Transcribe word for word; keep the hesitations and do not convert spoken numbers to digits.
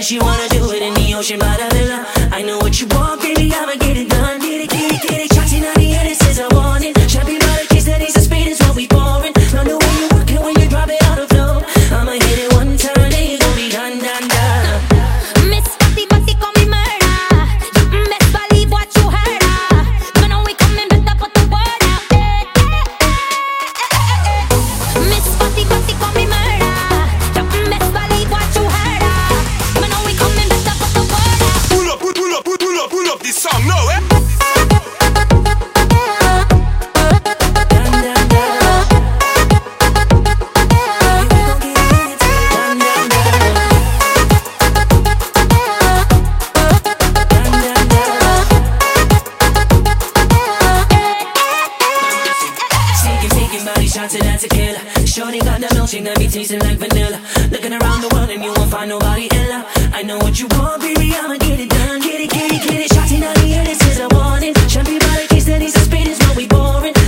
says she wanna do it in the ocean by the villa. I know what you want, baby, I'ma get it done. Get it, get it, get it. Shots in the air, this is a warning. Champagne by the kiss, that is the speed, is what we pouring. Love the way you work it when you drop it on the floor. I'ma hit it one time, then you gon' be done, done, done. Miss Fatty Fatty call me murder. You best believe what you heard of. You know we coming back to put the word out there. Miss Fatty Fatty call me murder. You best believe what you heard of. You know we coming back to put the word out. Pull up, pull up, pull up, pull up this song now, eh? Shots of that tequila. Shorty got that milkshake that be tasting like vanilla. Looking around the world and you won't find nobody iller. I know what you want, baby, I'ma get it done. Get it, get it, get it. Shots in the air, this is a warning. Champagne by the case, that is the speed, is what we pouring.